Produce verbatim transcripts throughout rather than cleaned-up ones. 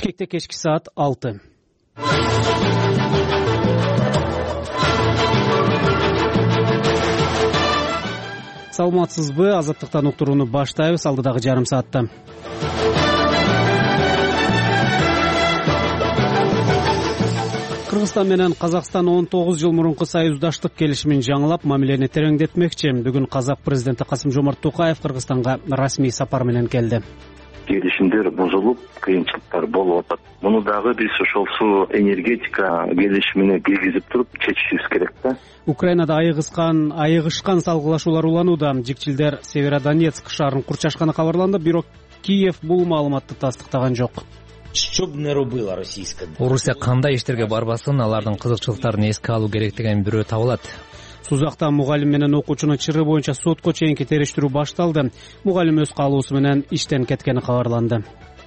Бишкекте кечки саат алты. Саламатсызбы? Азаттыктан уктурууну баштайбыз алдыдагы жарым саатта. Кыргызстан менен Казакстан он тогуз жыл мурунку союздаштык келишимин жаңылап, мамилени тереңдетмекчи. Бүгүн Казак президенти Касым-Жомарт Токаев Кыргызстанга расмий сапар менен келди. Келишимдер бузулуп, кыйынчылыктар болуп атат. Муну дагы биз ошол суу энергетика келишимине киргизип туруп чечишибиз керек да. Украинада айыгышкан, айыгышкан салгылашуулар уланууда. Жикчилдер Северодонецк шаарын курчашканы кабарланды, бирок Киев бул маалыматты тастыктаган жок. Что бы не робила российская? Орусия кандай иштерге барбасын, алардын кызыкчылыктарын эске алуу керек деген бирөө табылат. Сузакта мугалим менен окуучунун чыры боюнча сотко чейинки териштирүү башталды. Мугалим өз каалоосу менен иштен кеткени кабарланды.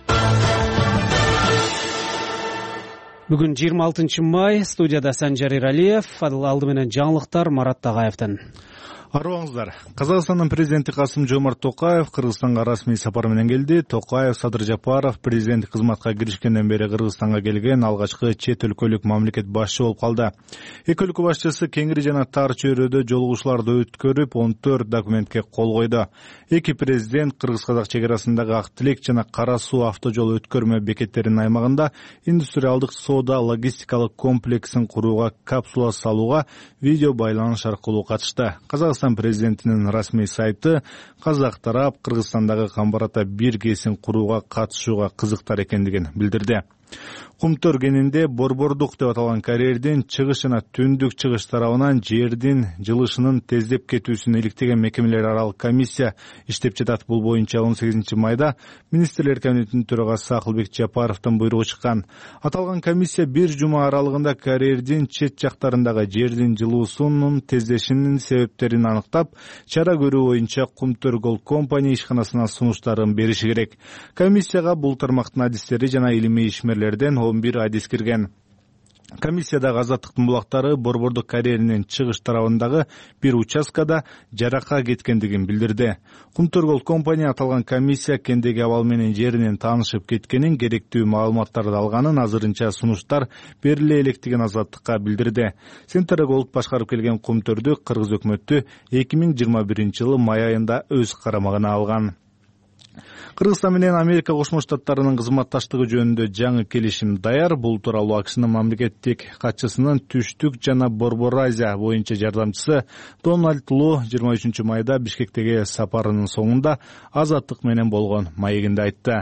Бүгүн жыйырма алтынчы май, студияда Санжар Иралиев, алды менен жаңылыктар Марат Тагаевден. Арыбаңыздар. Казакстандын президенти Касым-Жомарт Токаев Кыргызстанга расмий сапар менен келди. Токаев Садыр Жапаров президенттик кызматка киришкенден бери Кыргызстанга келген алгачкы чет өлкөлүк мамлекет башчысы болуп калды. Эки өлкө башчысы кеңири жана тар чөйрөдө жолугушууларды өткөрүп, он төрт документке кол койду. Эки президент Кыргыз-Казак чек арасындагы Ак Тилек жана Кара суу автожол өткөрмө бекеттеринин аймагында индустриалдык соода логистикалык комплексин курууга капсула салууга видео байланыш аркылуу катышты. Казакстан президентинин расмий сайты казак тарап Кыргызстандагы Камбарата бир кесин курууга катышууга кызыктар экендигин билдирди. Кумтөр кенинде Борбордук деп аталган карьердин чыгыш жана түндүк чыгыш тарабынан жердин жылышынын тездеп кетүүсүн иликтеген мекемелер аралык комиссия иштеп жатат. Бул боюнча он сегизинчи майда министрлер кабинетинин төрагасы Акылбек Жапаровдун буйругу чыккан. Аталган комиссия бир жума аралыгында карьердин чет жактарындагы жердин жылуусунун тездешинин себептерин аныктап, чара көрүү боюнча Кумтөр Gold Company ишканасына сунуштарын бериши керек. Комиссияга бул тармактын адистери жана илимий ишмерлерден он бир адис кирген. Комиссиядагы азаттыктын булактары Борбордук карьеринин чыгыш тарабындагы бир участкада жаракка кеткендигин билдирди. Кумтөр Gold Company аталган комиссия кендеги абал менен жеринен таанышып кеткенин, керектүү маалыматтарды алганын, азырынча сунуштар бериле электигин азаттыкка билдирди. Центр Gold башкарып келген Кумтөрдү Кыргыз өкмөтү эки миң жыйырма биринчи жылы май айында өз карамагына алган. Кыргызстан менен Америка Кошмо Штаттарынын кызматташтыгы жөнүндө жаңы келишим даяр. Бул тууралуу АКШнын мамлекеттик катчысынын түштүк жана Борбор Азия боюнча жардамчысы Дональд Ло жыйырма үчүнчү майда Бишкектеги сапарынын соңунда азаттык менен болгон маегинде айтты.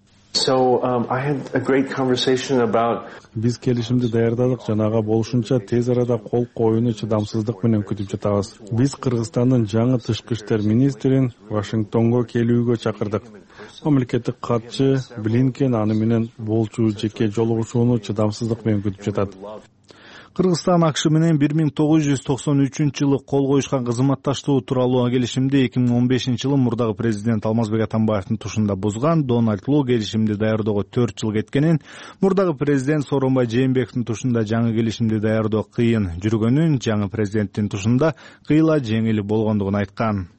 So um, I had a great conversation about. Биз келишимди даярдадык жана ага болушунча тез арада кол коюуну чыдамсыздык менен күтүп жатабыз. Биз Кыргызстандын жаңы тышкы иштер министрин Вашингтонго келүүгө чакырдык. Мамлекеттик катчы Блинкен аны менен болчу жеке жолугушууну чыдамсыздык менен күтүп жатат. Кыргызстан АКШ менен бир миң тогуз жүз токсон үчүнчү жылы кол коюшкан кызматташтыгы тууралуу келишимди эки миң он бешинчи жылы мурдагы президент Алмазбек Атамбаевдин тушунда бузган. Дональд Ло келишимди даярдоого төрт жыл кеткенин, мурдагы президент Сооронбай Жээнбековдун тушунда жаңы келишимди даярдоо кыйын жүргөнүн, жаңы президенттин тушунда кыйла жеңил болгондугун айткан.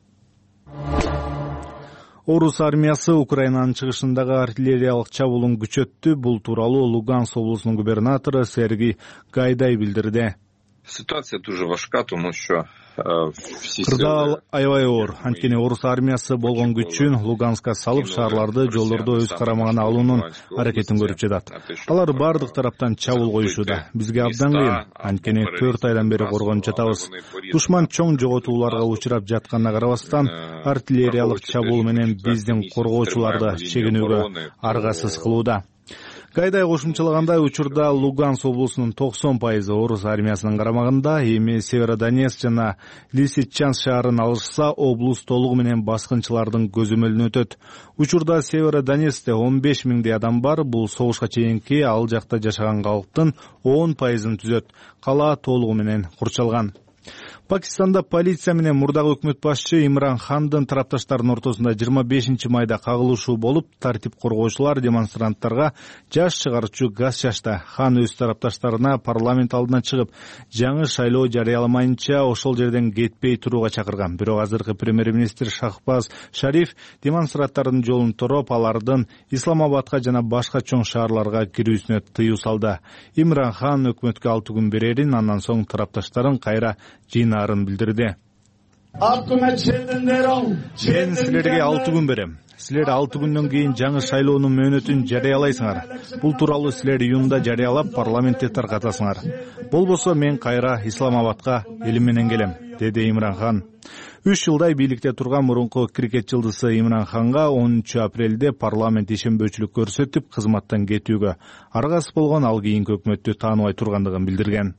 Орус армиясы Украинанын чыгышындагы артиллериялык чабуулун күчөттү. Бул тууралуу Луганск облусунун губернатору Сергей Гайдай билдирди. Ситуация дуже важка, тому що Кырдаал аябай оор. Анткени орус армиясы болгон күчүн Луганска салып, шаарларды, жолдорду өз карамагына алуунун аракетин көрүп жатат. Алар бардык тараптан чабуул коюшууда. Бизге абдан кыйын. Анткени төрт айдан бери коргонуп жатабыз. Душман чоң жоготууларга учурап жатканына карабастан, артиллериялык чабуул менен биздин коргоочуларды чегинүүгө аргасыз кылууда. Гайдай кошумчалагандай, учурда Луганск облусунун токсон пайызы орус армиясынын карамагында. Эми Северодонецк жана Лисичанск шаарын алышса, облус толугу менен баскынчылардын көзөмөлүнө өтөт. Учурда Северодонецкте он беш миңдей адам бар. Бул согушка чейинки ал жакта жашаган калктын он пайызын түзөт. Кала толугу менен курчалган. Пакистанда полиция менен мурдагы өкмөт башчы Имран Хандын тарапташтарынын ортосунда жыйырма бешинчи майда кагылышуу болуп, тартип коргоочулар демонстранттарга жаш чыгарчу газ чачты. Хан өз тарапташтарына парламент алдына чыгып, жаңы шайлоо жарыяламайынча ошол жерден кетпей турууга чакырган. Бирок азыркы премьер-министр Шахбаз Шариф демонстранттардын жолун тороп, алардын Исламабадка жана башка чоң шаарларга кирүүсүнө тыюу салды. Имран Хан өкмөткө алты күн берерин, андан соң тарапташтарын кайра жыйнаарын билдирди. Мен силерге алты күн берем. Силер алты күндөн кийин жаңы шайлоонун мөөнөтүн жарыялайсыңар. Бул тууралуу силер июнда жарыялап парламентте таркатасыңар. Болбосо мен кайра Исламабадка элим менен келем, деди Имран Хан. Үч жылдай бийликте турган мурунку крикет жылдызы Имран Ханга онунчу апрелде парламент ишенбөөчүлүк көрсөтүп, кызматтан кетүүгө аргасыз болгон, ал кийинки өкмөттү тааныбай тургандыгын билдирген.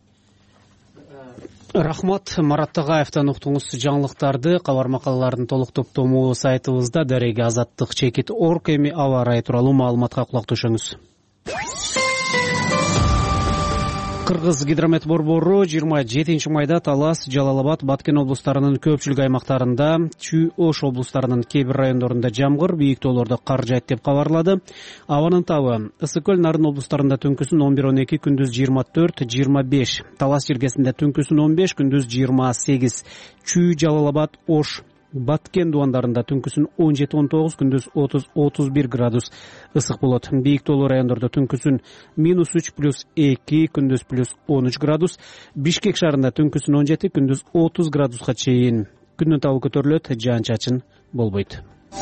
Рахмат, Марат Тагаевтан уктуңуз. Жаңылыктарды кабар макалалардын толук топтому сайтыбызда дареги азаттык чекит орг эми аба ырайы тууралуу маалыматка кулак түшөңүз. Кыргыз гидромет борбору жыйырма жетинчи майда Талас, Жалал-Абад, Баткен облустарынын көпчүлүк аймактарында, Чүй, Ош облустарынын кээ бир райондорунда жамгыр, бийик тоолордо кар жаайт деп кабарлады. Абанын табы Ысык көл, Нарын облустарында түнкүсүн он бир он эки, күндүз жыйырма төрт жыйырма беш, Талас жергесинде түнкүсүн он беш, күндүз жыйырма сегиз, Чүй, Жалал-Абад, Ош, Баткен дубандарында түнкүсүн он жети он тогуз, күндүз отуз отуз бир градус ысык болот. Бийик тоолуу райондордо түнкүсүн минус үч плюс эки, күндүз плюс он үч градус. Бишкек шаарында түнкүсүн он жети, күндүз отуз градуска чейин. Күндүн табы көтөрүлөт, жаан чачын болбойт.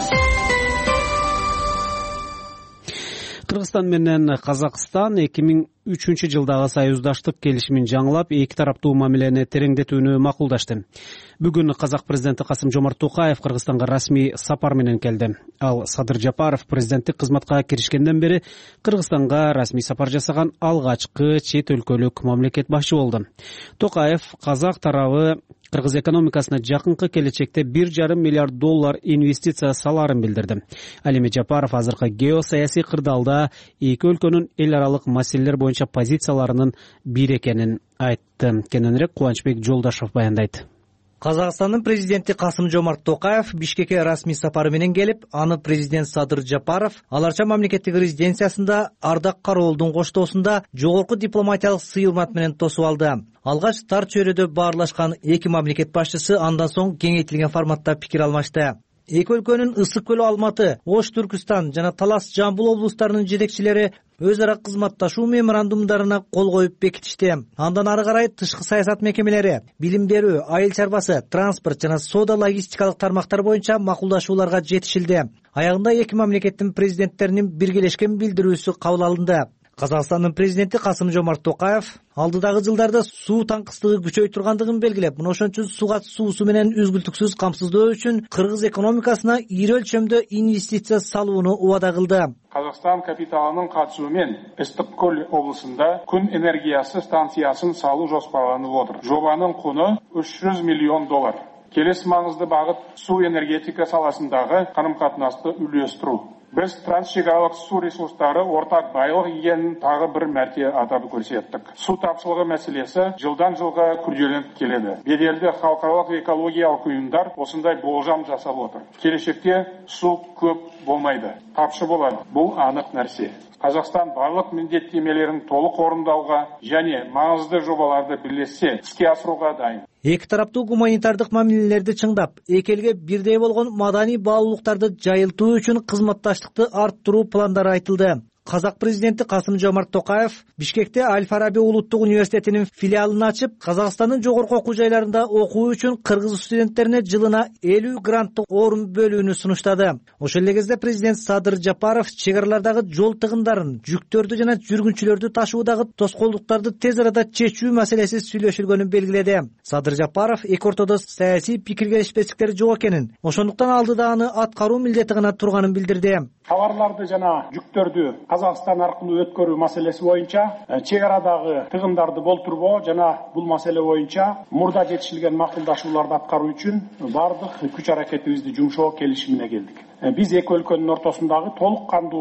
Кыргызстан менен Казакстан эки миң үчүнчү жылдагы союздаштык келишимин жаңылап, эки тараптуу мамилени тереңдетүүнү макулдашты. Бүгүн Казак президенти Касым-Жомарт Токаев Кыргызстанга расмий сапар менен келди. Ал Садыр Жапаров президенттик кызматка киришкенден бери Кыргызстанга расмий сапар жасаган алгачкы чет өлкөлүк мамлекет башчы болду. Токаев казак тарабы Кыргыз экономикасына жакынкы келечекте бир жарым миллиард доллар инвестиция саларын билдирди. Ал эми Жапаров азыркы геосаясий кырдаалда эки өлкөнүн эл аралык маселелер боюнча позицияларынын бир экенин айтты. Кененирээк Кубанычбек Жолдашев баяндайт. Казакстандын президенти Касым-Жомарт Токаев Бишкекке расмий сапары менен келип, аны президент Садыр Жапаров Аларча мамлекеттик резиденциясында Ардак Кароолдун коштоосунда жогорку дипломатиялык сый-урмат менен тосуп алды. Алгач тар чөйрөдө баарлашкан эки мамлекет башчысы андан соң кеңейтилген форматта пикир алмашты. Эки өлкөнүн Ысык көл, Алматы, Ош, Түркүстан жана Талас, Жамбыл облустарынын жетекчилери өз ара кызматташуу меморандумдарына кол коюп бекитишти. Андан ары карай тышкы саясат мекемелери, билим берүү, айыл чарбасы, транспорт жана соода логистикалык тармактар боюнча макулдашууларга жетишилди. Аягында эки мамлекеттин президенттеринин биргелешкен билдирүүсү кабыл алынды. Казакстандын президенти Касым-Жомарт Токаев алдыдагы жылдарда суу таңкыстыгы күчөй тургандыгын белгилеп, мына ошончу суга суусу менен үзгүлтүксүз камсыздоо үчүн Кыргыз экономикасына ири өлчөмдө инвестиция салууну убада кылды. Казакстан капиталынын катышуу менен Ыстык көл облусунда күн энергиясы станциясын салуу жоспарланып отур. Жобанын куну үч жүз миллион доллар. Келесі маңызды бағыт су энергетика саласындағы қарым-қатынасты үйлестіру. Біз трансшекаралық су ресурстары ортақ байлық екенін тағы бір мәрте атап көрсеттік. Су тапшылығы мәселесі жылдан жылға күрделеніп келеді. Беделді халықаралық экологиялық ұйымдар осындай болжам жасап отыр. Келешекте су көп болмайды, тапшы болады. Бұл анық нәрсе. Қазақстан барлық міндеттемелерін толық орындауға және маңызды жобаларды бірлесе іске асыруға дайын. Эки тараптуу гуманитардык мамилелерди чыңдап, эки элге бирдей болгон маданий баалуулуктарды жайылтуу үчүн кызматташтыкты арттыруу пландары айтылды. Казак президенти Касым-Жомарт Токаев Бишкекте Аль-Фараби улуттук университетинин филиалын ачып, Казакстандын жогорку окуу жайларында окуу үчүн кыргыз студенттерине жылына элүү гранттык орун бөлүүнү сунуштады. Ошол эле кезде президент Садыр Жапаров чек аралардагы жол тыгындарын, жүктөрдү жана жүргүнчүлөрдү ташуудагы тоскоолдуктарды тез арада чечүү маселеси сүйлөшүлгөнүн белгиледи. Садыр Жапаров эки ортодо саясий пикир келишпестиктер жок экенин, ошондуктан алдыда аны аткаруу милдети гана турганын билдирди. Товарларды жана жүктөрдү Казакстан аркылуу өткөрүү маселеси боюнча чек арадагы тыгындарды болтурбоо жана бул маселе боюнча мурда жетишилген макулдашууларды аткаруу үчүн бардык күч аракетибизди жумшоо келишимине келдик. Биз эки өлкөнүн ортосундагы толук кандуу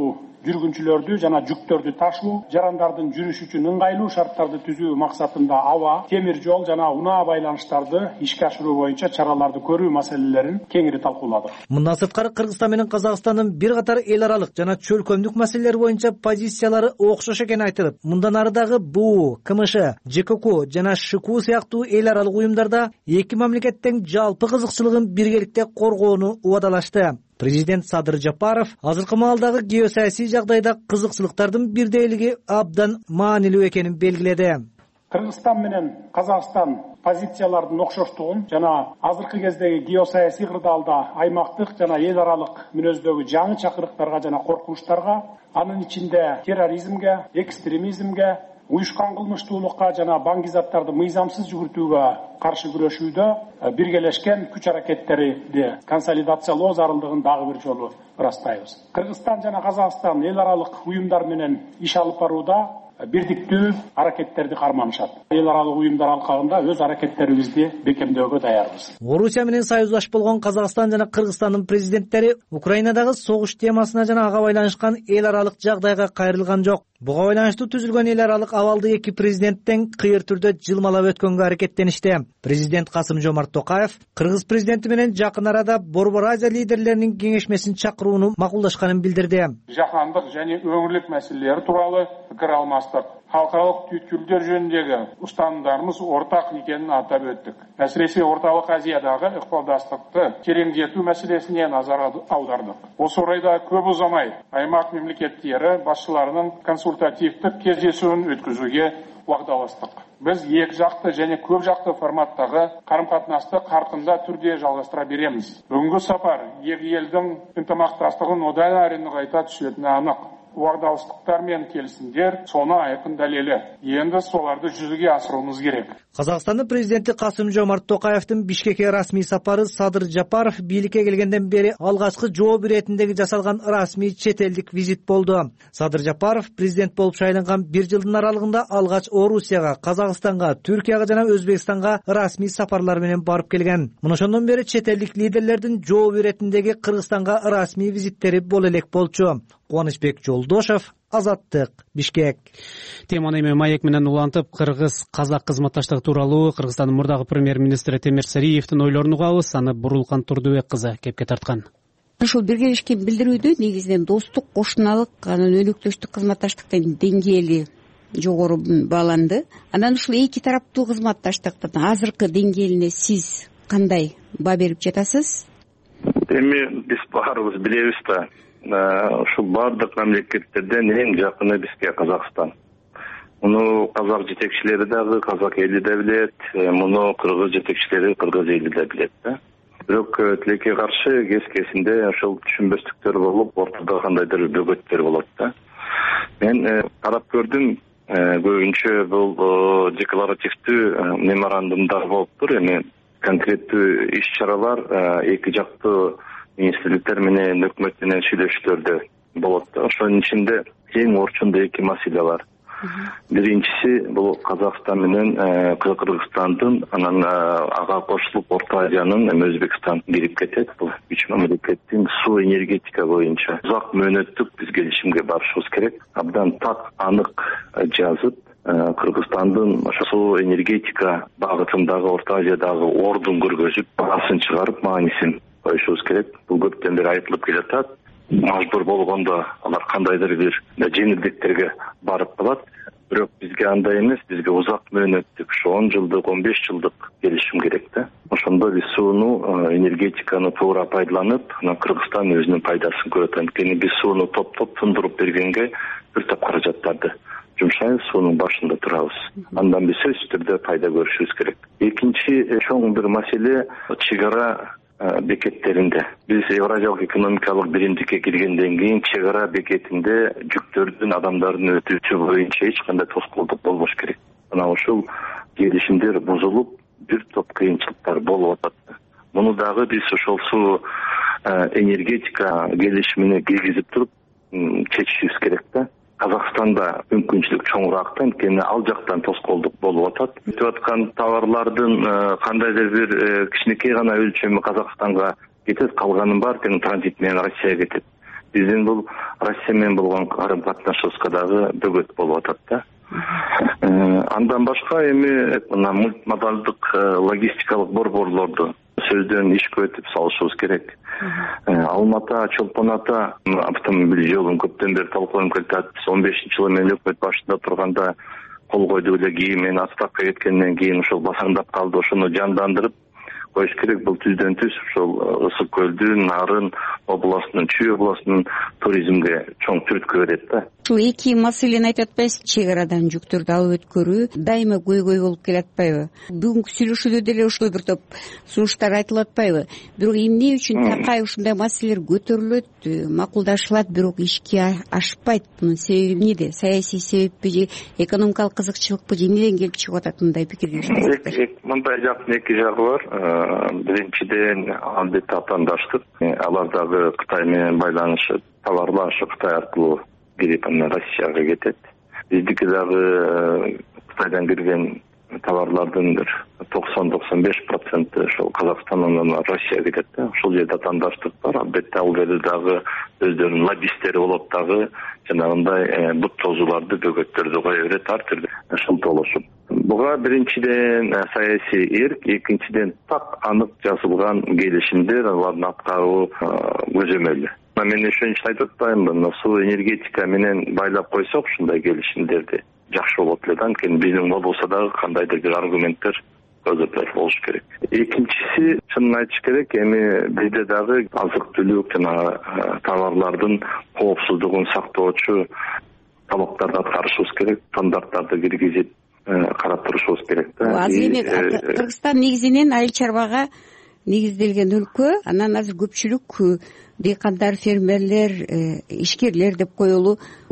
жүргүнчүлөрдү жана жүктөрдү ташуу, жарандардын жүрүш үчүн ыңгайлуу шарттарды түзүү максатында аба, темир жол жана унаа байланыштарды ишке ашыруу боюнча чараларды көрүү маселелерин кеңири талкууладык. Мындан сырткары Кыргызстан менен Казакстандын бир катар эл аралык жана чөлкөмдүк маселелер боюнча позициялары окшош экени айтылып, мындан ары дагы БУ, КМШ, ЖКК жана ШКУ сыяктуу эл аралык уюмдарда эки мамлекеттин жалпы кызыкчылыгын биргеликте коргоону убадалашты. Президент Садыр Жапаров азыркы маалдагы геосаясий жагдайда кызыкчылыктардын бирдейлиги абдан маанилүү экенин белгиледи. Кыргызстан менен Казакстан позициялардын окшоштугун жана азыркы кездеги геосаясий кырдаалда аймактык жана эл аралык мүнөздөгү жаңы чакырыктарга жана коркунучтарга, анын ичинде терроризмге, экстремизмге, уюшкан кылмыштуулукка жана баңгизаттарды мыйзамсыз жүгүртүүгө каршы күрөшүүдө биргелешкен күч аракеттерди консолидациялоо зарылдыгын дагы бир жолу ырастайбыз. Кыргызстан жана Казакстан эл аралык уюмдар менен иш алып барууда бирдиктүү аракеттерди карманышат. Эл аралык уюмдар алкагында өз аракеттерибизди бекемдөөгө даярбыз. Орусия менен союздаш болгон Казакстан жана Кыргызстандын президенттери Украинадагы согуш темасына жана ага байланышкан эл аралык жагдайга кайрылган жок. Буга байланыштуу түзүлгөн эл аралык абалды эки президенттен кыйыр түрдө жылмалап өткөнгө аракеттеништи. Президент Касым-Жомарт Токаев Кыргыз президенти менен жакын арада Борбор Азия лидерлеринин кеңешмесин чакырууну макулдашканын билдирди. Жаһандык және өңүрлүк маселелер тууралуу пикир алмаштык, халкыралык түйткүлдөр жөнүндөгү устанымдарыбыз ортак экенин атап өттүк. Әсіресе Орталық Азиядагы ыкпалдастыкты тереңдетүү маселесине назар аудардык. Осы орайда көп узамай аймак мемлекеттери башчыларынын консультативдик кездесүүн өткүзүүгө уагдалаштык. Біз екі жақты және көп жақты форматтағы қарым-қатынасты қарқынды түрде жалғастыра береміз. Бүгінгі сапар екі елдің ынтымақтастығын одан әрі нығайта түсетіні анық. Уағдаластықтар мен келісімдер соны айқын дәлелі. Енді соларды жүзеге асыруымыз керек. Казакстандын президенти Касым-Жомарт Токаевдин Бишкекке расмий сапары Садыр Жапаров бийликке келгенден бери алгачкы жоо иретиндеги жасалган расмий чет элдик визит болду. Садыр Жапаров президент болуп шайланган бир жылдын аралыгында алгач Орусияга, Казакстанга, Түркияга жана Өзбекстанга расмий сапарлар менен барып келген. Мына ошондон бери чет элдик лидерлердин жоо иретиндеги Кыргызстанга расмий визиттери боло элек болчу. Кубанычбек Жолдошев, Азаттык, Бишкек. Теманы эми маек менен улантып, кыргыз-казак кызматташтыгы тууралуу Кыргызстандын мурдагы премьер-министри Темир Сариевдин ойлорун угабыз. Аны Бурулкан Турдубек кызы кепке тарткан. Ушул биргелешкен билдирүүдө негизинен достук, кошуналык, анан өнөктөштүк кызматташтыктын деңгээли жогору бааланды. Анан ушул эки тараптуу кызматташтыктын азыркы деңгээлине сиз кандай баа берип жатасыз? Эми биз баарыбыз билебиз да, ушул бардык мамлекеттерден эң жакыны бизге Казакстан. Муну казак жетекчилери дагы, казак эли да билет, муну кыргыз жетекчилери, кыргыз эли да билет да. Бирок тилекке каршы кез-кезинде ошол түшүнбөстүктөр болуп, ортодо кандайдыр бөгөттөр болот да. Мен карап көрдүм, көбүнчө бул декларативдүү меморандумдар болуптур, эми конкреттүү иш-чаралар эки жактуу министрликтер менен өкмөт менен сүйлөшүүлөрдө болот. Ошонун ичинде эң орчундуу эки маселе бар. Биринчиси бул Казакстан менен Кыргызстандын, анан ага кошулуп Орто Азиянын, эми Өзбекстан кирип кетет. Бул үч мамлекеттин суу энергетика боюнча узак мөөнөттүк биз келишимге барышыбыз керек. Абдан так, анык жазып, Кыргызстандын суу энергетика багытындагы Орто Азиядагы ордун көргөзүп, баасын чыгарып, маанисин коюшубуз керек. Бул көптөн бери айтылып келатат. Мажбур болгондо алар кандайдыр бир жеңилдиктерге барып калат. Бирок бизге андай эмес, бизге узак мөөнөттүк, он жылдык, он беш жылдык келишим керек да. Ошондо биз сууну, энергетиканы туура пайдаланып, анан Кыргызстан өзүнүн пайдасын көрөт. Анткени биз сууну топ-топ тундуруп бергенге бир топ каражаттарды жумшайбыз, суунун башында турабыз. Андан биз сөзсүз түрдө пайда көрүшүбүз керек. Экинчи чоң бир маселе чек ара бекеттеринде. Биз Евразиялык экономикалык биримдикке киргенден кийин чек ара бекетинде жүктөрдүн, адамдардын өтүүсү боюнча эч кандай тоскоолдук болбош керек. Мына ушул келишимдер бузулуп, бир топ кыйынчылыктар болуп атат. Муну дагы биз ошол суу энергетика келишимине киргизип туруп чечишибиз керек да. Казакстанда мүмкүнчүлүк чоңураак да, анткени ал жактан тоскоолдук болуп атат. Өтүп аткан товарлардын кандайдыр бир кичинекей гана өлчөмү Казакстанга кетет, калганын баары тең транзит менен Россияга кетет. биздин бул Россия менен болгон карым катнашыбызга дагы бөгөт болуп атат да. Андан башка эми мына мультимодалдык логистикалык борборлорду сөздөн ишке өтүп салышыбыз керек. Алматы, Чолпон ата автомобиль жолун көптөн бери талкууланып келатат. он бешинчи жылы мен өкмөт башында турганда кол койду эле, кийин мен отставкага кеткенден кийин ошол басаңдап калды. Ошону жандандырып коюш керек. Бул түздөн түз ошол Ысык көлдүн, Нарын областынын, Чүй областынын туризмге чоң түрткү берет да. Ушул эки маселени айтып атпайсызбы? Чек арадан жүктөрдү алып өткөрүү дайыма көйгөй болуп келатпайбы? Бүгүнкү сүйлөшүүдө деле ошол бир топ сунуштар айтылып атпайбы? Бирок эмне үчүн Такаев ушундай маселелер көтөрүлөт, макулдашылат, бирок ишке ашпайт? Мунун себеби эмнеде? Саясий себеппи же экономикалык кызыкчылыкпы же эмнеден келип чыгып атат мындай пикирге? Мындай жактын эки жагы бар. Биринчиден, албетте атаандаштык. Алар дагы Кытай менен байланышып, товарлар ошо Кытай аркылуу кирип анан Россияга кетет. Биздики дагы Кытайдан кирген товарлардын бир токсон токсон беш проценти ошол Казакстандан Россияга кетет да. Ошол жерде атаандаштык бар. Албетте ал жерде дагы өздөрүнүн лоббисттери болот дагы жанагындай бут тозууларды, бөгөттөрдү кое берет ар түрдүү шылтоолошуп. Буга биринчиден саясий эрк, экинчиден так анык жазылган келишимдер, алардын аткаруу көзөмөлү. Мен ошончо айтып атпаймынбы, суу энергетика менен байлап койсок ушундай келишимдерди жакшы болот эле да. Анткени биздин болбосо дагы кандайдыр бир аргументтер көзөмөл болуш керек. Экинчиси, чынын айтыш керек, эми бизде дагы азык түлүк жана товарлардын коопсуздугун сактоочу талаптарды аткарышыбыз керек, стандарттарды киргизип карап турушубуз керек да. Азыр эми Кыргызстан негизинен айыл чарбага негизделген өлкө. Анан азыр көпчүлүк дыйкандар, фермерлер, ишкерлер деп коелу.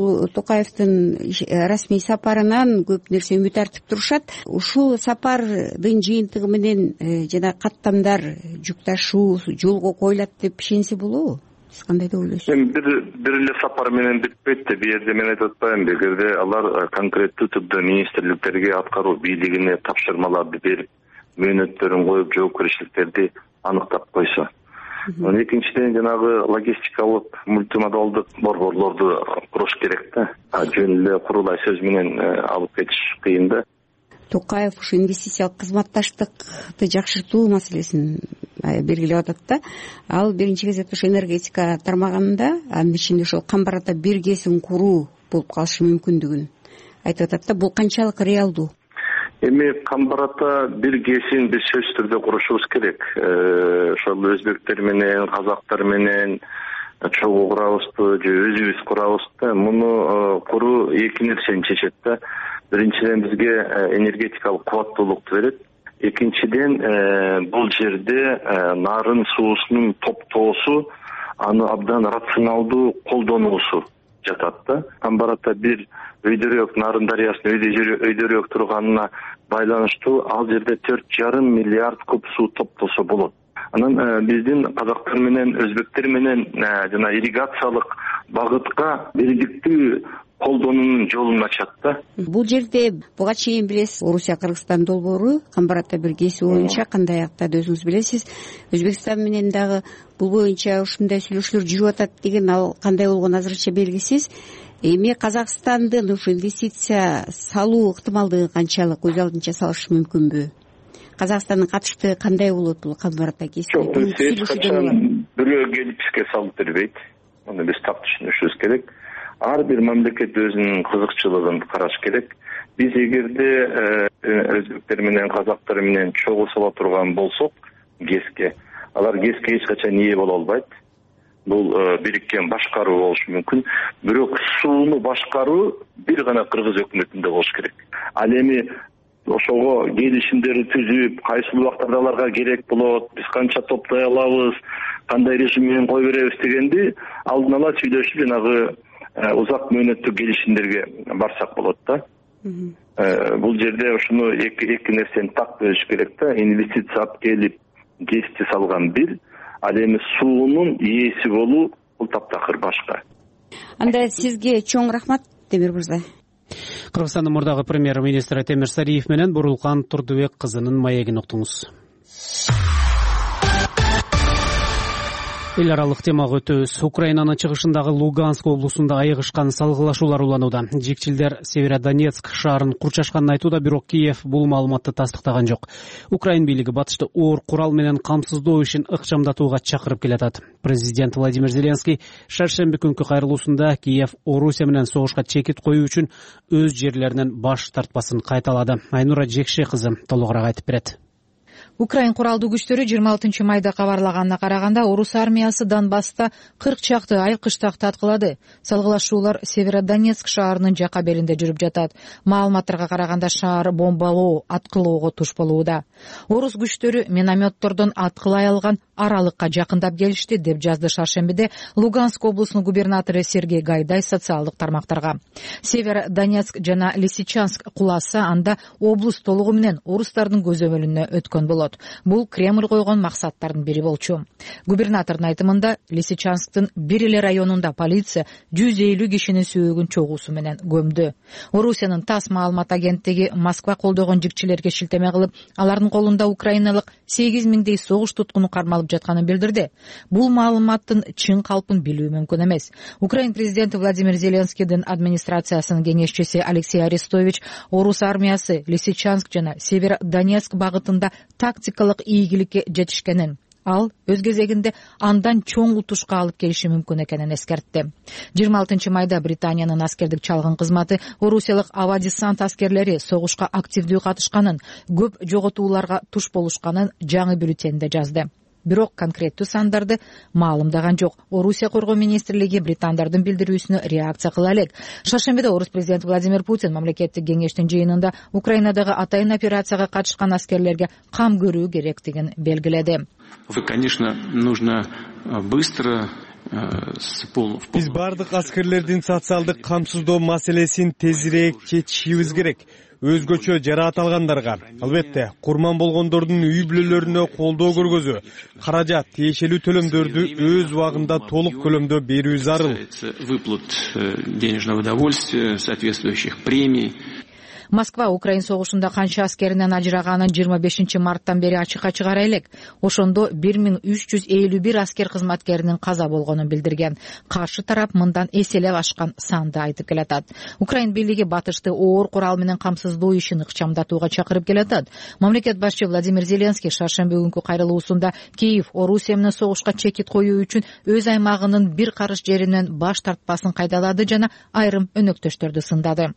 Токаевдин расмий сапарынан көп нерсе үмүт артып турушат. Ушул сапардын жыйынтыгы менен жана каттамдар жүк ташуу жолго коюлат деп ишенсе болобу? Сиз кандай деп ойлойсуз? Эми бир бир эле сапар менен бүтпөйт да. Бу жерде мен айтып атпаймынбы, эгерде алар конкреттүү түрдө министрликтерге, аткаруу бийлигине тапшырмаларды берип, мөөнөттөрүн коюп, жоопкерчиликтерди аныктап койсо. Экинчиден жанагы логистикалык мультимодалдык борборлорду куруш керек да. Жөн эле курулай сөз менен алып кетиш кыйын да. Токаев ушу инвестициялык кызматташтыкты жакшыртуу маселесин белгилеп атат да. Ал биринчи кезекте ошо энергетика тармагында, анын ичинде ошол Камбар ата биргесин куруу болуп калышы мүмкүндүгүн айтып атат да. Бул канчалык реалдуу? Эми Камбар ата биргесин биз сөзсүз түрдө курушубуз керек. Ошол өзбектер менен, казактар менен чогуу курабызбы же өзүбүз курабызбы? Муну куруу эки нерсени чечет да. Биринчиден бизге энергетикалык кубаттуулукту берет. Экинчиден бул жерде нарын суусунун топтоосу, аны абдан рационалдуу колдонуусу жатат да. Камбар ата бир өйдөрөөк, Нарын дарыясынын өйдөрөөк турганына байланыштуу ал жерде төрт жарым миллиард куб суу топтолсо болот. Анан биздин казактар менен, өзбектер менен жана ирригациялык багытка бирдиктүү колдонуунун жолун ачат да. Бул жерде буга чейин билесиз, Орусия Кыргызстан долбоору Камбар ата биргеси боюнча кандай аяктады өзүңүз билесиз. Өзбекстан менен дагы бул боюнча ушундай сүйлөшүүлөр жүрүп атат деген, ал кандай болгону азырынча белгисиз. Эми Казакстандын ушу инвестиция салуу ыктымалдыгы канчалык, өз алдынча салыш мүмкүнбү? Казакстандын катыштыгы кандай болот бул Камбар ата кесине? Жок, эч качан бирөө келип бизге салып бербейт. Муну биз так түшүнүшүбүз керек. Ар бир мамлекет өзүнүн кызыкчылыгын караш керек. Биз эгерде өзбектер менен, казактар менен чогуу сала турган болсок гэске, алар гэске эч качан ээ боло албайт. Бул бириккен башкаруу болушу мүмкүн. Бирок сууну башкаруу бир гана Кыргыз өкмөтүндө болуш керек. Ал эми ошого келишимдерди түзүп, кайсыл убактарда аларга керек болот, биз канча топтой алабыз, кандай режим менен кой беребиз дегенди алдын ала сүйлөшүп, жанагы узак мөөнөттүү келишимдерге барсак болот да. Бул жерде ушуну эки эки нерсени так бөлүш керек да. Инвестиция алып келип, гэсти салган бир, ал эми суунун ээси болуу бул таптакыр башка. Анда сизге чоң рахмат, Темир мырза. Кыргызстандын мурдагы премьер-министри Темир Сариев менен Бурулкан Турдубек кызынын маегин уктуңуз. Эл аралык темага өтөбүз. Украинанын чыгышындагы Луганск облусунда айыгышкан салгылашуулар уланууда. Жекчилдер Северодонецк шаарын курчашканын айтууда, бирок Киев бул маалыматты тастыктаган жок. Украин бийлиги батышты оор курал менен камсыздоо ишин ыкчамдатууга чакырып келатат. Президент Владимир Зеленский шаршемби күнкү кайрылуусунда Киев Орусия менен согушка чекит коюу үчүн өз жерлеринен баш тартпасын кайталады. Айнура Жекше кызы толугураак айтып берет. Украин куралдуу күчтөрү жыйырма алтынчы майда кабарлаганына караганда орус армиясы Донбасста кырк чакты айкыштакты аткылады. Салгылашуулар Северодонецк шаарынын жака беринде жүрүп жатат. Маалыматтарга караганда шаар бомбалоо, аткылоого туш болууда. Орус күчтөрү минометтордон аткылай алган аралыкка жакындап келишти, деп жазды шаршембиде Луганск облусунун губернатору Сергей Гайдай социалдык тармактарга. Северодонецк жана Лисичанск куласа, анда облус толугу менен орустардын көзөмөлүнө өткөн болот. Бул Кремль койгон максаттардын бири болчу. Губернатордун айтымында Лисичансктын бир эле районунда полиция жүз элүү кишинин сөөгүн чогуусу менен көмдү. Орусиянын ТАСС маалымат агенттиги Москва колдогон жигчилерге шилтеме кылып, алардын колунда украиналык сегиз миңдей согуш туткуну кармалып жатканын билдирди. Бул маалыматтын чын калпын билүү мүмкүн эмес. Украин президенти Владимир Зеленскийдин администрациясынын кеңешчиси Алексей Арестович орус армиясы Лисичанск жана Северодонецк багытында тактикалык ийгиликке жетишкенин, ал өз кезегинде андан чоң утушка алып келиши мүмкүн экенин эскертти. жыйырма алтынчы майда Британиянын аскердик чалгын кызматы орусиялык аба десант аскерлери согушка активдүү катышканын, көп жоготууларга туш болушканын жаңы бюллетенде жазды. Бирок конкреттүү сандарды маалымдаган жок. Орусия коргоо министрлиги британдардын билдирүүсүнө реакция кыла элек. Шаршембиде орус президенти Владимир Путин мамлекеттик кеңештин жыйынында Украинадагы атайын операцияга катышкан аскерлерге кам көрүү керектигин белгиледи. Конечно, нужно быстро Биз бардык аскерлердин социалдык камсыздоо маселесин тезирээк чечишибиз керек. Өзгөчө жараат алгандарга, албетте, курман болгондордун үй бүлөлөрүнө колдоо көргөзүү, каражат, тиешелүү төлөмдөрдү өз убагында толук көлөмдө берүү зарыл. Выплат денежного удовольствия, соответствующих премий. Москва Украин согушунда канча аскеринен ажыраганын жыйырма бешинчи марттан бери ачыкка чыгара элек. Ошондо бир миң үч жүз элүү бир аскер кызматкеринин каза болгонун билдирген. Каршы тарап мындан эселеп ашкан санды айтып келатат. Украин бийлиги батышты оор курал менен камсыздоо ишин ыкчамдатууга чакырып келатат. Мамлекет башчы Владимир Зеленский шаршемби күнкү кайрылуусунда Киев Орусия менен согушка чекит коюу үчүн өз аймагынын бир карыш жеринен баш тартпасын кайдалады жана айрым өнөктөштөрдү сындады.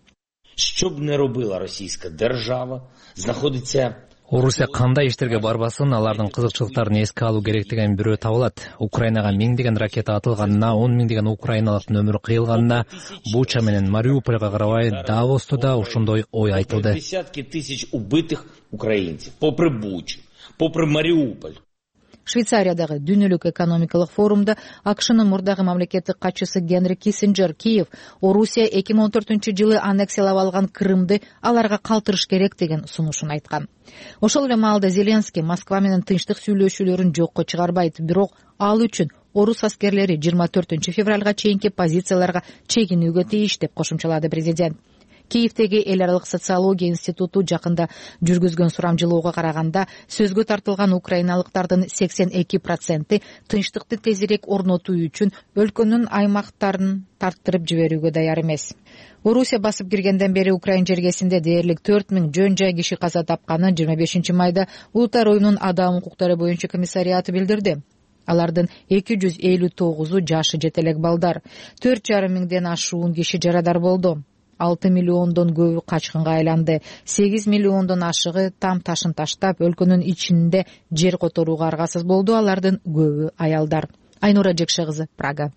Що б не робила російська держава, знаходиться Орусия кандай иштерге барбасын, алардын кызыкчылыктарын эске алуу керектигин бирөө табылат. Украинага миңдеген ракета атылганына, он миңдеген украиналыктын өмүрү кыйылганына, Буча менен Мариупольга карабай Давоста да ошондой ой айтылды. Десятки тысяч убитых украинцев, попри Бучу, попри Мариуполь. Швейцариядагы дүйнөлүк экономикалык форумда АКШнын мурдагы мамлекеттик катчысы Генри Киссинджер Киев Орусия эки миң он төртүнчү жылы аннексиялап алган Крымды аларга калтырыш керек деген сунушун айткан. Ошол эле маалда Зеленский Москва менен тынчтык сүйлөшүүлөрүн жокко чыгарбайт, бирок ал үчүн орус аскерлери жыйырма төртүнчү февралга чейинки позицияларга чегинүүгө тийиш деп кошумчалады президент. Киевдеги эл аралык социология институту жакында жүргүзгөн сурамжылоого караганда сөзгө тартылган украиналыктардын сексен эки проценти тынчтыкты тезирээк орнотуу үчүн өлкөнүн аймактарын тарттырып жиберүүгө даяр эмес. Орусия басып киргенден бери Украин жергесинде дээрлик төрт миң жөн жай киши каза тапканын жыйырма бешинчи майда Улуттар оюнунун адам укуктары боюнча комиссариаты билдирди. Алардын эки жүз элүү тогузу жашы жете элек балдар, төрт жарым миңден ашуун киши жарадар болду. алты миллиондон көбү качкынга айланды. сегиз миллиондон ашыгы там ташын таштап өлкөнүн ичинде жер которууга аргасыз болду. Алардын көбү аялдар. Айнура Жекше кызы, Прага.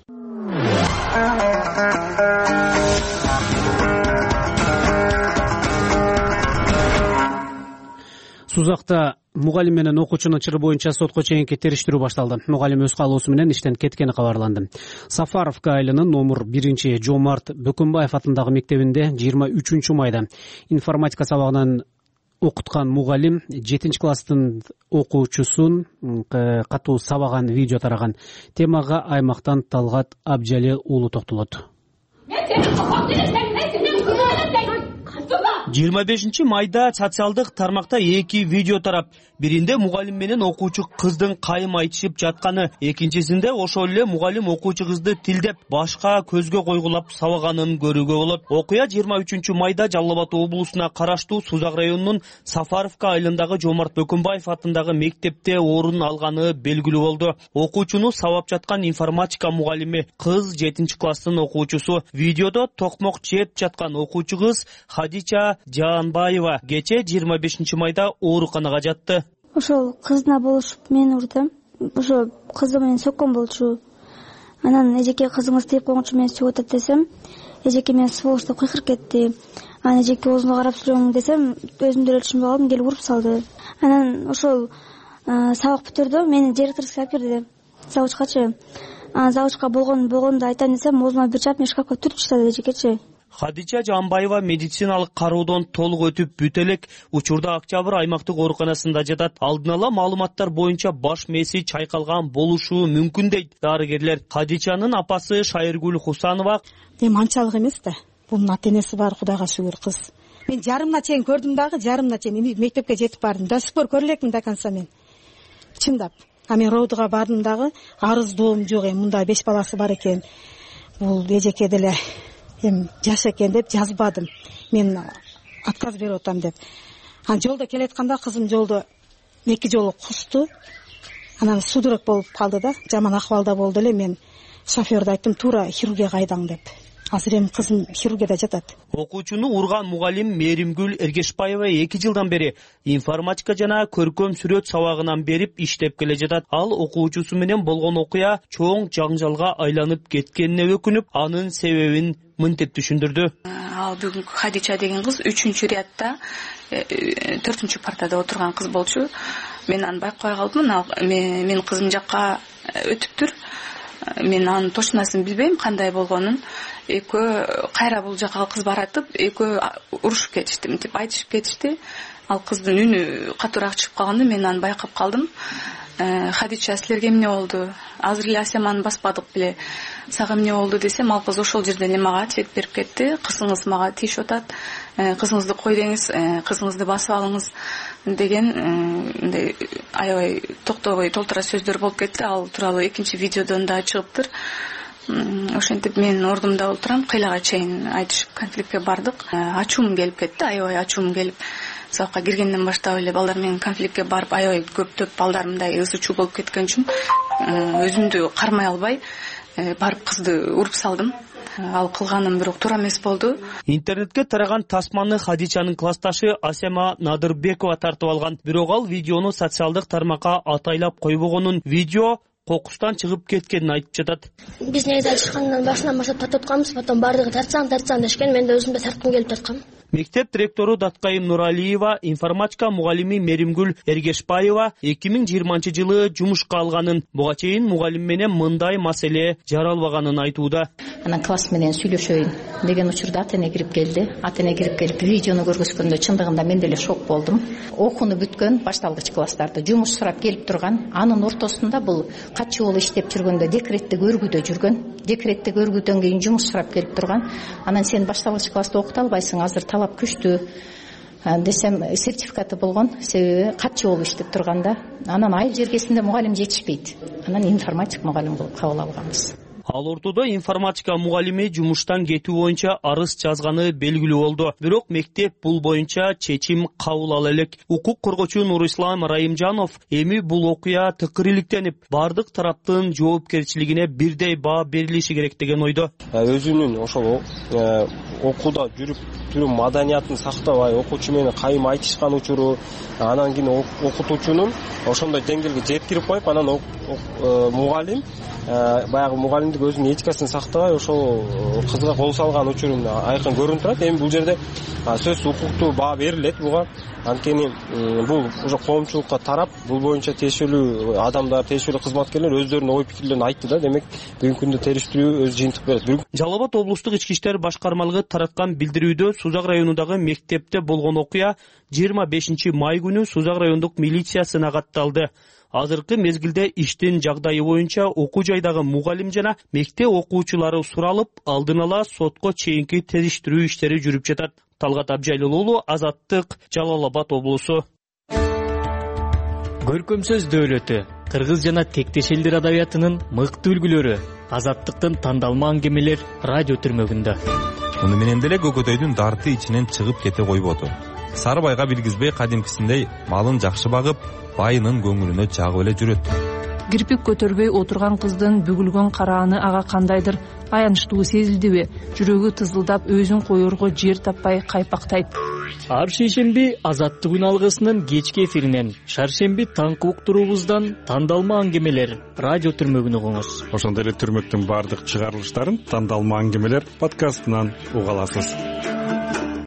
Сузакта мугалим менен окуучунун чыры боюнча сотко чейинки териштирүү башталды. Мугалим өз каалоосу менен иштен кеткени кабарланды. Сафаровка айылынын номер биринчи Жомарт Бөкөнбаев атындагы мектебинде жыйырма үчүнчү майда информатика сабагынан окуткан мугалим жетинчи класстын окуучусун катуу сабаган видео тараган. Темага аймактан Талгат Абжалил уулу токтолот. жыйырма бешинчи майда социалдык тармакта эки видео тарап. Биринде мугалим менен окуучу кыздын кайым айтышып жатканы, экинчисинде ошол эле мугалим окуучу кызды тилдеп, башка көзгө койгулап сабаганын көрүүгө болот. Окуя жыйырма үчүнчү майда Жалал Абад облусуна караштуу Сузак районунун Сафаровка айылындагы Жомарт Бөкөнбаев атындагы мектепте орун алганы белгилүү болду. Окуучуну сабап жаткан информатика мугалими кыз жетинчи класстын окуучусу. Видеодо токмок жеп жаткан окуучу кыз Хадича Жаанбаева кечээ жыйырма бешинчи майда ооруканага жатты. Ошол кызына болушуп мен урдум. Ошо кызы менен соккон болчу. Анан эжеке кызыңыз тип койгончу мен сүйүп атат десем, эжеке мен сволочь деп кыйкырып кетти. Анан эжеке оозуна карап сүйлөгөң десем, өзүм деле түшүнбөй калдым, келип уруп салды. Анан ошол сабак бүтүрдү, мени директорскийге алып кирди. Завучкачы. Анан завучка болгон болгондо айтайын десем, оозума бир чап мен шкафка түрүп таштады эжекечи. Хадича Жаанбаева медициналык кароодон толук өтүп бүт элек, учурда Октябрь аймактык ооруканасында жатат. Алдын ала маалыматтар боюнча баш мээси чайкалган болушу мүмкүн дейт дарыгерлер. Хадичанын апасы Шайыргүл Хусанова: "Эми анчалык эмес да. Бунун ата энеси бар, Кудайга шүгүр кыз. Мен жарымына чейин көрдүм дагы, жарымына чейин мектепке жетип бардым. До сих пор көрө элекмин до конца мен. Чындап. А мен родуга бардым дагы, арыздоом жок, эми мындай беш баласы бар экен. Бул эжеке деле эми жаш экен деп жазбадым. Мен отказ берип атам деп. Анан жолдо келатканда кызым жолдо эки жолу кусту. Анан судорог болуп калды да, жаман акыбалда болду эле. Мен шофёрдө айттым, туура хирургияга айдаң деп. Азыр эми кызым хирургияда жатат. Окуучуну урган мугалим Меримгүл Эргешбаева эки жылдан бери информатика жана көркөм сүрөт сабагынан берип иштеп келе жатат. Ал окуучусу менен болгон окуя чоң жаңжалга айланып кеткенине өкүнүп, анын себебин мынтип түшүндүрдү. Ал бүгүнкү Хадича деген кыз үчүнчү рядда төртүнчү партада отурган кыз болчу. Мен аны байкабай калдым. Мен кызым жакка өтүптүр. Мен анын точносын билбейм кандай болгонун. Экөө кайра бул жака кыз баратып, экөө урушуп кетишти, мынтип айтышып кетишти. Ал кыздын үнү катуураак чыгып калганда мен аны байкап калдым. Хадича, силерге эмне болду? Азыр эле Асеманы баспадык беле. Сага эмне болду десем, ал кыз ошол жерден эле мага ответ берип кетти. Кызыңыз мага тийишип атат. Кызыңызды кой деңиз, кызыңызды басып алыңыз деген мындай аябай токтобой толтура сөздөр болуп кетти. Ал тууралуу экинчи видеодон да чыгыптыр. Ошентип мен ордумда отурам, кыйлага чейин айтышып конфликтке бардык. Ачуум келип кетти, аябай ачуум келип. Сабакка киргенден баштап эле балдар менен конфликтке барып, аябай көптөп балдар мындай ызы-чуу болуп кеткен үчүн өзүмдү кармай албай барып кызды уруп салдым. Ал кылганым бирок туура эмес болду. Интернетке тараган тасманы Хадичанын классташы Асема Надырбекова тартып алган. Бирок ал видеону социалдык тармакка атайлап койбогонун, видео кокустан чыгып кеткенин айтып жатат. Биз негизи айтышкандан башынан баштап тартып атканбыз, потом бардыгы тартсаң, тартсаң дешкен, мен да өзүм да тарткым келип тарткам. Мектеп директору Даткайым Нуралиева информатика мугалими Меримгүл Эргешбаева эки миң жыйырманчы жылы жумушка алганын, буга чейин мугалим менен мындай маселе жаралбаганын айтууда. Анан класс менен сүйлөшөйүн деген учурда ата эне кирип келди. Ата эне кирип келип видеону көргөзгөндө чындыгында мен деле шок болдум. Окууну бүткөн башталгыч класстарда жумуш сурап келип турган, анын ортосунда бул качуу болуп иштеп жүргөндө декреттик өргүүдө жүргөн, декреттик өргүүдөн кийин жумуш сурап келип турган. Анан сен башталгыч класста окута албайсың, азыр талап күчтүү десем, сертификаты болгон, себеби катчы болуп иштеп турганда. Анан айыл жергесинде мугалим жетишпейт. Анан информатик мугалим кылып кабыл алганбыз. Ал ортодо информатика мугалими жумуштан кетүү боюнча арыз жазганы белгилүү болду. Бирок мектеп бул боюнча чечим кабыл ала элек. Укук коргоочу Нурислам Райымжанов эми бул окуя тыкырыйлыктенип, бардык тараптын жоопкерчилигине бирдей баа берилиши керек деген ойдо. Өзүнүн ошол окууда жүрүп жүрүү маданиятын сактабай, окуучу менен кайым айтышкан учуру, анан кийин окутуучунун ошондой деңгээлге жеткирип коюп, анан мугалим баягы мугалимдик өзүнүн этикасын сактабай ошол кызга кол салган учурун айкын көрүнүп турат. Эми бул жерде сөзсүз укуктуу баа берилет буга. Анткени бул уже коомчулукка тарап, бул боюнча тиешелүү адамдар, тиешелүү кызматкерлер өздөрүнүн ой пикирлерин айтты да. Демек, бүгүнкү күндө териштирүү өз жыйынтык берет. Жалал Абад облустук ички иштер башкармалыгы тараткан билдирүүдө Сузак районундагы мектепте болгон окуя жыйырма бешинчи май күнү Сузак райондук милициясына катталды. азыркы мезгилде иштин жагдайы боюнча окуу жайдагы мугалим жана мектеп окуучулары суралып, алдын ала сотко чейинки териштирүү иштери жүрүп жатат. Талгат Абжайлыл уулу, Азаттык, Жалал Абад облусу. Көркөм сөз дөөлөтү, кыргыз жана тектеш элдер адабиятынын мыкты үлгүлөрү, Азаттыктын тандалма аңгемелер радио түрмөгүндө. Муну менен деле көкөтөйдүн дарты ичинен чыгып кете койбоду. Сарыбайга билгизбей кадимкисиндей малын жакшы багып, байынын көңүлүнө жагып эле жүрөт. Кирпик көтөрбөй отурган кыздын бүгүлгөн карааны ага кандайдыр аянычтуу сезилдиби? Жүрөгү тызылдап, өзүн коерго жер таппай кайпактайт. Ар шейшемби Азаттык күн алгысынын кечки эфиринен, шаршемби таңкы уктуруубуздан тандалма аңгемелер радио түрмөгүн угуңуз. Ошондой эле түрмөктүн бардык чыгарылыштарын тандалма аңгемелер подкастынан уга аласыз.